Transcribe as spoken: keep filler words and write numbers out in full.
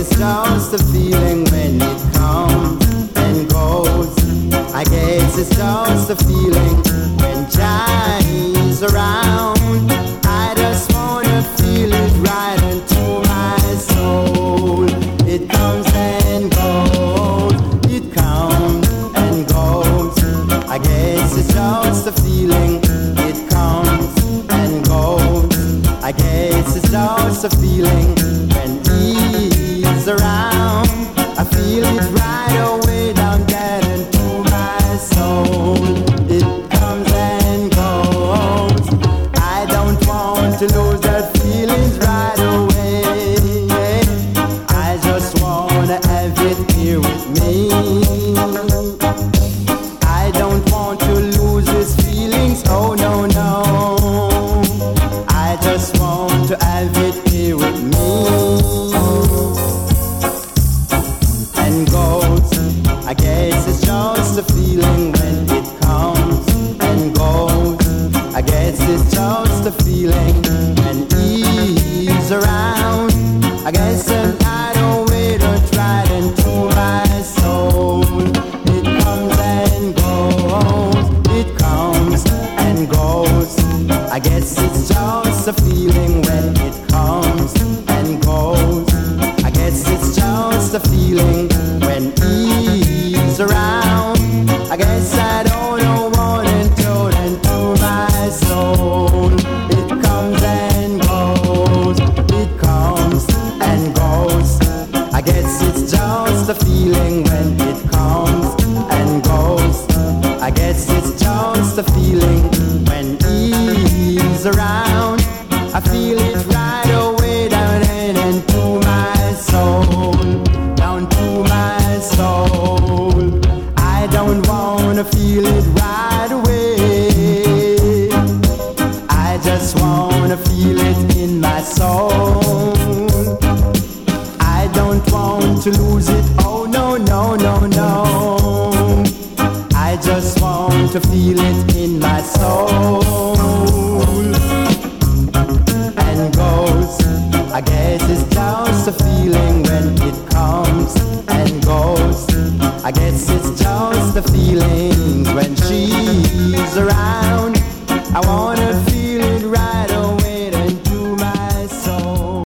it's just a feeling when it comes and goes. I guess it's just a feeling when Jah is around. I just wanna feel it right into my soul. It comes and goes, it comes and goes. I guess it's just a feeling. It comes and goes. I guess it's just a feeling when he's around. I feel it right away down there into my soul. It comes and goes. I don't want to lose that feeling right away. I just wanna have it here with me. I don't want to lose these feelings, oh no, no. I just want to have it here with me. And goes, I guess it's just a feeling when it comes and goes. I guess it's just a feeling when he's around. I guess a night away don't right into my soul. It comes and goes, it comes and goes. I guess it's just a feeling when it comes and goes. I guess it's just a feeling when he's around. I guess I don't know what until into my soul. It comes and goes, it comes and goes. I guess it's just a feeling when it comes and goes. I guess it's just a feeling when he's around. I feel it right away down and into my soul, down to my soul. I don't wanna feel it right away. I just wanna feel it in my soul. I don't want to lose it, oh no, no, no, no. I just want to feel it in my soul. And goes, I guess it's just a feeling when it comes and goes. I guess it's just a feeling when she's around. I want